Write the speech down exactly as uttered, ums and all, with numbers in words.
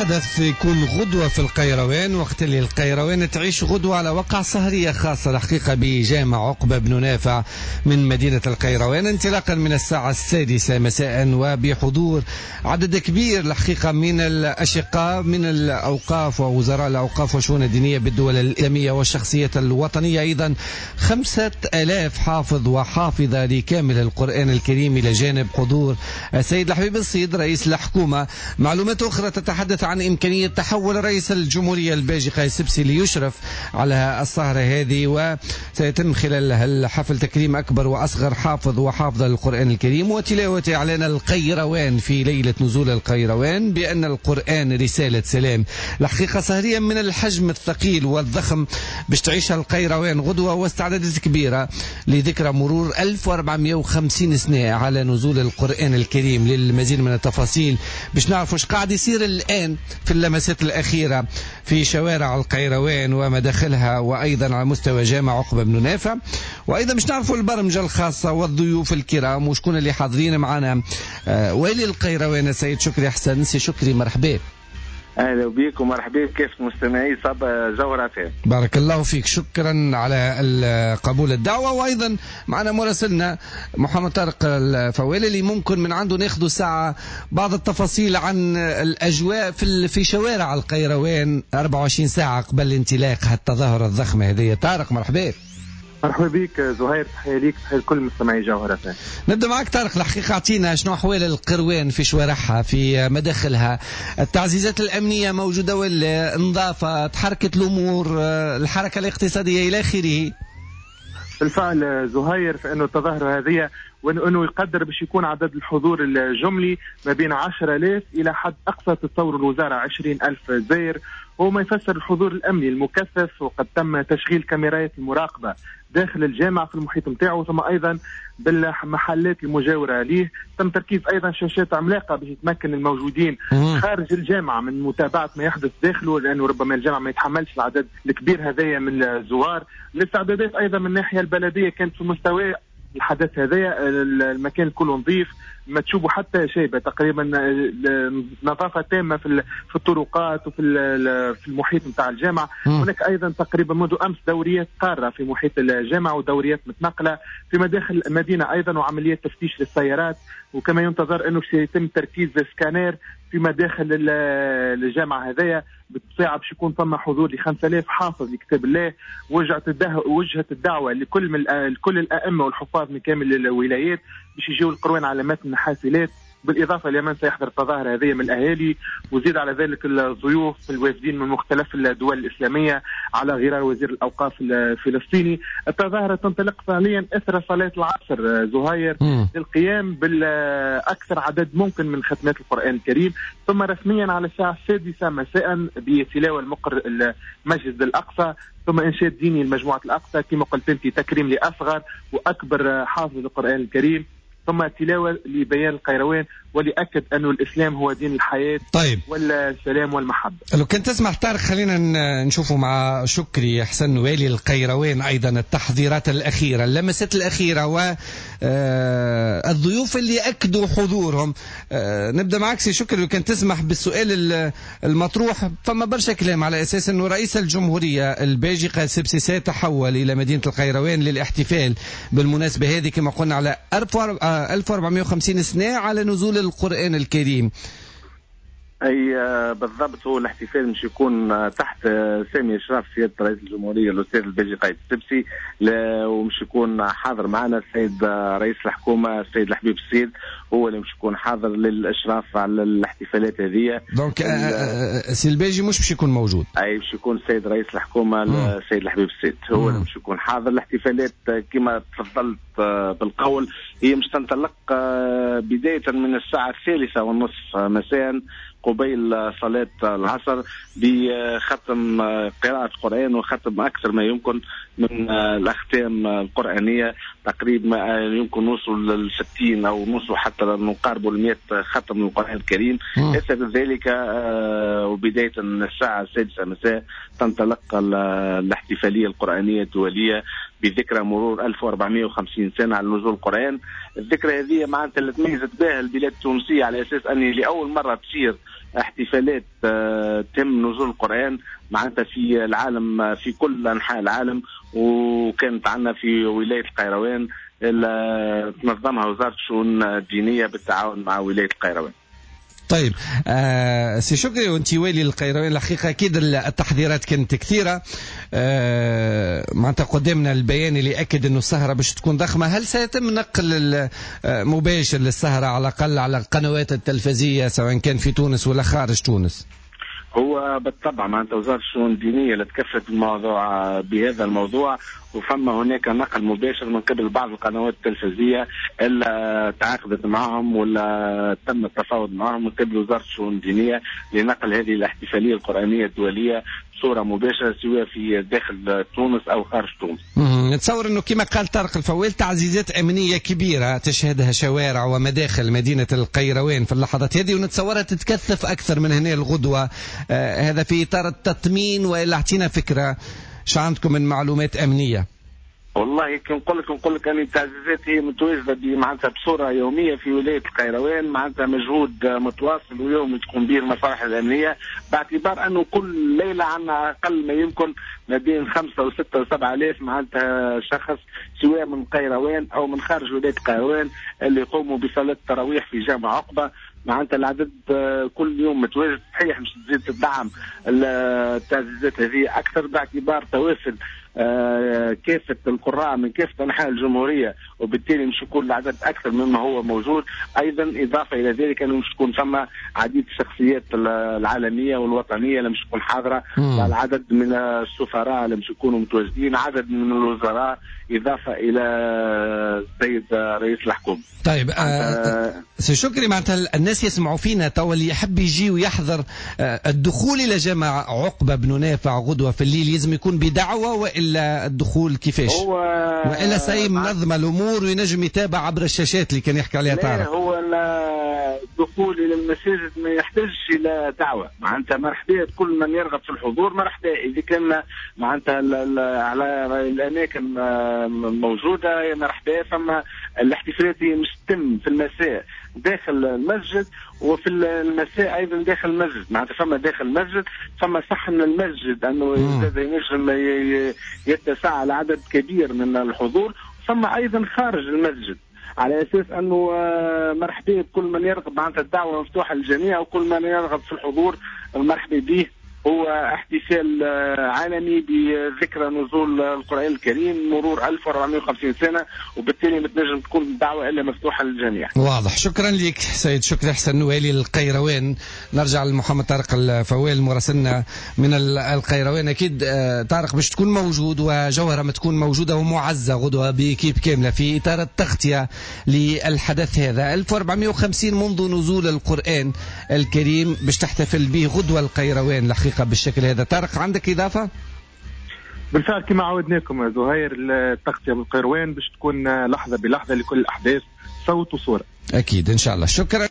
حدث يكون غدوة في القيروان، وقت اللي القيروان تعيش غدوة على وقع سهرية خاصة الحقيقة بجامع عقبة بن نافع من مدينة القيروان، انطلاقا من الساعة السادسة مساء، وبحضور عدد كبير الحقيقة من الأشقاء من الأوقاف ووزراء الأوقاف والشؤون الدينية بالدول الإسلامية والشخصية الوطنية، أيضا خمسة آلاف حافظ وحافظة لكامل القرآن الكريم، إلى جانب حضور السيد الحبيب السيد رئيس الحكومة. معلومات أخرى تتحدث عن إمكانية تحول رئيس الجمهورية الباجي قايس سبسي ليشرف على السهرة هذه، وسيتم خلال الحفل تكريم أكبر وأصغر حافظ وحافظة للقرآن الكريم، وتلاوة إعلان القيروان في ليلة نزول القيروان بأن القرآن رسالة سلام. الحقيقة سهرية من الحجم الثقيل والضخم باش تعيشها القيروان غدوة، واستعدادات كبيرة لذكرى مرور ألف وأربعمائة وخمسين سنة على نزول القرآن الكريم. للمزيد من التفاصيل باش نعرف وش قاعد يصير الآن في اللمسات الأخيرة في شوارع القيروان ومداخلها، وأيضا على مستوى جامع عقبة بن نافع، وأيضا مش نعرفوا البرمجة الخاصة والضيوف الكرام وشكون اللي حاضرين معنا. آه والي القيروان السيد شكري حسن. سي شكري مرحبا. اهلا بك ومرحبا، كيف مستمعي صب جورتين. بارك الله فيك، شكرا على قبول الدعوه. وايضا معنا مراسلنا محمد طارق الفوالي اللي ممكن من عنده ناخذ ساعه بعض التفاصيل عن الاجواء في في شوارع القيروان أربعة وعشرين ساعه قبل انطلاق هالتظاهره الضخمه هذه. طارق مرحبا. مرحبا بك زهير، تحية ليك تحية لكل مستمعي جوهرتين. نبدأ معك طارق، الحقيقة اعطينا شنو أحوال القروان في شوارعها في مداخلها، التعزيزات الأمنية موجودة ولا نظافة، تحركت الأمور، الحركة الاقتصادية إلى آخره؟ بالفعل زهير، فإنه التظاهرة هذه وانه يقدر باش يكون عدد الحضور الجملي ما بين عشرة آلاف الى حد اقصى تتصور الوزاره عشرين ألف زائر، وما يفسر الحضور الامني المكثف، وقد تم تشغيل كاميرات المراقبه داخل الجامع في المحيط نتاعو، ثم ايضا بالمحلات المجاوره ليه. تم تركيز ايضا شاشات عملاقه باش يتمكن الموجودين خارج الجامع من متابعه ما يحدث داخله، لانه ربما الجامع ما يتحملش العدد الكبير هذايا من الزوار. الاستعدادات ايضا من الناحيه البلديه كانت في مستوى الحدث هذا، المكان كله نظيف، ما تشوفوا حتى شيء تقريبا، نظافه تامه في في الطرقات وفي في المحيط نتاع الجامع. هناك ايضا تقريبا منذ امس دوريات قاره في محيط الجامع ودوريات متنقله في مداخل المدينه ايضا، وعمليات تفتيش للسيارات، وكما ينتظر انه سيتم تركيز سكانير في مداخل الجامعة هذايا. بالطبيعة باش يكون ثم حضور ل خمسة آلاف حافظ لكتاب الله. وجهت وجهت الدعوة لكل من كل الأئمة والحفاظ من كامل الولايات باش يجيو القروان على متن حافلات، بالإضافة لمن سيحضر التظاهرة هذه من الأهالي، وزيد على ذلك الضيوف الوافدين من مختلف الدول الإسلامية على غرار وزير الأوقاف الفلسطيني. التظاهرة تنطلق فعليا إثر صلاة العصر زهير للقيام بالأكثر عدد ممكن من ختمات القرآن الكريم، ثم رسميا على الساعة السادسة مساء بتلاوة المقر المسجد الأقصى، ثم إنشاد ديني المجموعة الأقصى كما قلت أنت، تكريم لأصغر وأكبر حافظ القرآن الكريم، ثم تلاوة لبيان القيروان ولأكد أنه الإسلام هو دين الحياة. طيب. والسلام والمحبة. لو كنت تسمح طارق خلينا نشوفوا مع شكري حسن والي القيروان أيضا التحضيرات الأخيرة، اللمسات الأخيرة والضيوف اللي أكدوا حضورهم. نبدأ معك سي شكري، لو كنت تسمح بالسؤال المطروح. فما برشا كلام على أساس أنه رئيس الجمهورية الباجي قايس سبسي سيتحول إلى مدينة القيروان للاحتفال بالمناسبة هذه كما قلنا على ألف وأربعمائة وخمسين سنة على نزول القرآن الكريم. اي بالضبط، هو الاحتفال مش يكون تحت سامي اشراف سياده رئيس الجمهوريه الاستاذ الباجي قايس سبسي، ومش يكون حاضر معنا السيد رئيس الحكومه السيد الحبيب السيد، هو اللي مش يكون حاضر للاشراف على الاحتفالات هذه. دونك سي الباجي مش باش يكون موجود، اي باش يكون السيد رئيس الحكومه السيد الحبيب السيد هو اللي مش يكون حاضر. الاحتفالات كما تفضلت بالقول هي مش تنطلق بدايه من الساعه الثالثه والنصف مساء قبيل صلاة العصر بختم قراءة القرآن وختم أكثر ما يمكن من الأختام القرآنية، تقريبا يمكن نوصل للستين أو نوصل حتى نقارب المئة ختم من القرآن الكريم. أثر ذلك وبداية من الساعة السادسة مساء تنطلق الاحتفالية القرآنية الدولية بذكرى مرور ألف وأربعمائة وخمسين سنة على نزول القرآن. الذكرى هذه معناتها اللي تميزت بها البلاد التونسية على أساس أن لأول مرة تصير احتفالات تم نزول القرآن معناتها في العالم، في كل أنحاء العالم، وكانت عندنا في ولاية القيروان تنظمها وزارة الشؤون الدينية بالتعاون مع ولاية القيروان. طيب آه سي شكري، وانت والي القيروان الحقيقة أكيد التحذيرات كانت كثيرة، آه معناتها قدامنا البيان اللي أكد أنه السهرة باش تكون ضخمة. هل سيتم نقل مباشر للسهرة على الأقل على القنوات التلفزية سواء كان في تونس ولا خارج تونس؟ هو بالطبع معناتها وزارة الشؤون الدينية اللي تكفلت الموضوع بهذا الموضوع، وفما هناك نقل مباشر من قبل بعض القنوات التلفزية اللي تعاقدت معهم ولا تم التفاوض معهم من قبل وزارة الشؤون الدينية لنقل هذه الاحتفالية القرآنية الدولية صورة مباشرة سواء في داخل تونس أو خارج تونس. نتصور أنه كما قال طارق الفويل تعزيزات أمنية كبيرة تشهدها شوارع ومداخل مدينة القيروان في اللحظات هذه، ونتصورها تتكثف أكثر من هنا الغدوة. آه هذا في إطار التطمين، وإلا اعطينا فكرة شو عندكم من معلومات أمنية؟ والله كي نقول لك نقول لك ان التعزيزات هي متواجده معناتها بصوره يوميه في ولايه القيروان، معناتها مجهود متواصل ويومي تقوم به المصالح الامنيه، باعتبار انه كل ليله عندنا اقل ما يمكن ما بين خمسه وسته وسبعه الاف معناتها شخص سواء من القيروان او من خارج ولايه القيروان اللي يقوموا بصلاه التراويح في جامع عقبه. معناتها العدد كل يوم متواجد، صحيح مش تزيد تدعم التعزيزات هذه اكثر باعتبار توافد آه كافة القراء من كافة أنحاء الجمهورية، وبالتالي مش يكون العدد أكثر مما هو موجود. أيضا إضافة إلى ذلك أنه مش تكون ثم عديد الشخصيات العالمية والوطنية اللي مش تكون حاضرة، العدد من السفراء اللي مش يكونوا متواجدين، عدد من الوزراء، إضافة إلى السيد رئيس الحكومة. طيب آه سي شكري، معناتها الناس يسمعوا فينا توا اللي يحب يجي ويحضر آه الدخول إلى جامع عقبة بن نافع غدوة في الليل لازم يكون بدعوة وإلا الدخول كيفاش؟ هو وإلا ساي منظم الأمور وينجم يتابع عبر الشاشات اللي كان يحكي عليها طارق؟ هو الدخول إلى المساجد ما يحتاجش إلى دعوة، معناتها مرحبا كل من يرغب في الحضور مرحبا. إذا كان معناتها على الأماكن موجودة مرحبا. فما الاحتفالات مش تتم في المساء داخل المسجد، وفي المساء ايضا داخل المسجد، معناتها فما داخل المسجد فما صح من المسجد انه ينجم يتسع على عدد كبير من الحضور، فما ايضا خارج المسجد على اساس انه مرحبا بكل من يرغب، معناتها الدعوه مفتوحه للجميع وكل من يرغب في الحضور مرحبا به. هو احتفال عالمي بذكرى نزول القرآن الكريم مرور ألف وأربعمائة وخمسين سنة، وبالتالي ما تنجم تكون الدعوة إلا مفتوحة للجميع. واضح. شكرا لك سيد شكري حسن والي القيروان. نرجع لمحمد طارق الفويل مراسلنا من القيروان. أكيد طارق باش تكون موجود وجوهرة ما تكون موجودة ومعزة غدوة بكيب كاملة في إطار التغطية للحدث هذا. ألف وأربعمائة وخمسين منذ نزول القرآن الكريم باش تحتفل به غدوة القيروان الحقيقة بالشكل هذا. طارق عندك إضافة؟ بالفعل كما عودناكم يا زهير، التغطية بالقيروان باش تكون لحظة بلحظة لكل الأحداث، صوت وصورة. أكيد إن شاء الله. شكرا.